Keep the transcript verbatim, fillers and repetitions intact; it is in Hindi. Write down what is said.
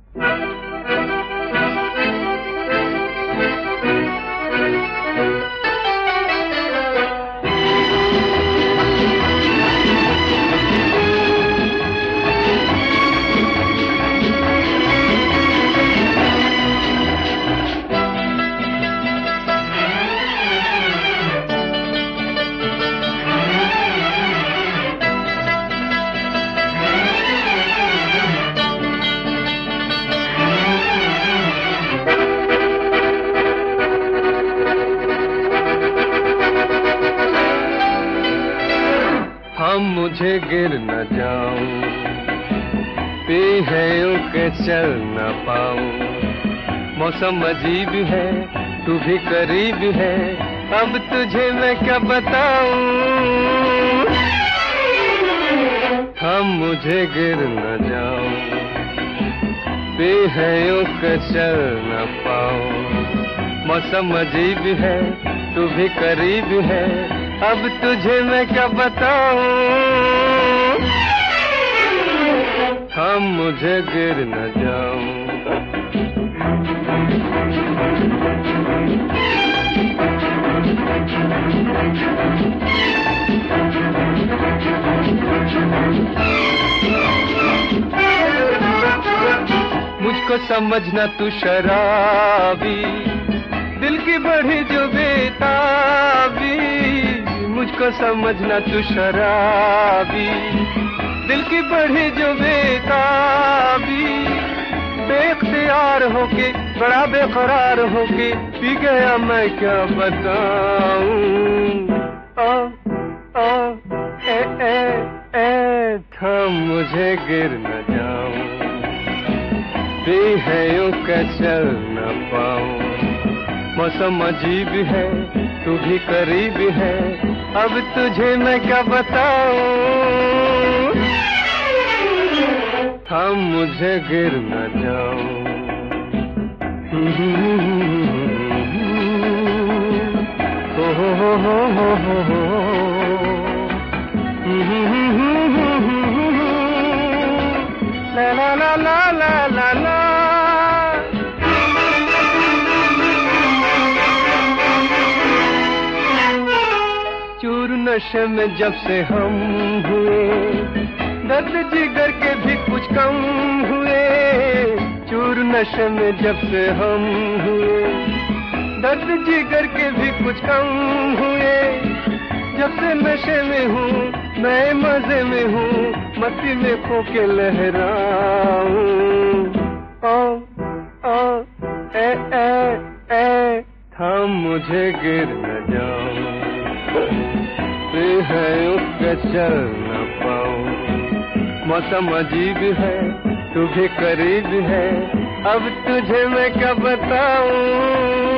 हम मुझे गिर न जाऊं, पी है यूं के चल न पाऊं। मौसम अजीब है, तू भी करीब है, अब तुझे मैं क्या बताऊं। हम मुझे गिर न जाऊं, पी है यूं के चल न पाऊं। मौसम अजीब है, तू भी करीब है, अब तुझे मैं क्या बताऊं। हम मुझे गिर न जाऊं। मुझको समझना तू शराबी, दिल की बढ़ी जो बेताबी। मुझको समझना तू शराबी, दिल की बढ़ी जो बेताबी। बेख्तियार होके बड़ा बेकरार होके पी गया मैं क्या बताऊं। ओ ओ ए ए ए थम मुझे गिर न जाऊं, पी है यूं के चल न पाऊं। मौसम अजीब है, तू भी करीब है, अब तुझे मैं क्या बताऊं। हम मुझे गिर न जाऊं। हो हो हो हो हो हो ला ला ला ला ला ला ला। चूर नशे में जब से हम हुए, दर्द जिगर के भी कुछ कम हुए। चूर नशे में जब से हम हुए, दर्द जिगर के भी कुछ कम हुए। जब से नशे में हूँ मैं मजे में हूँ, मस्ती में खो के लहराऊं। ओ ओ ए ए ए थम मुझे गिर न जाऊं, है उसके चल न पाऊं। मौसम अजीब है, तू भी करीब है, अब तुझे मैं क्या बताऊं।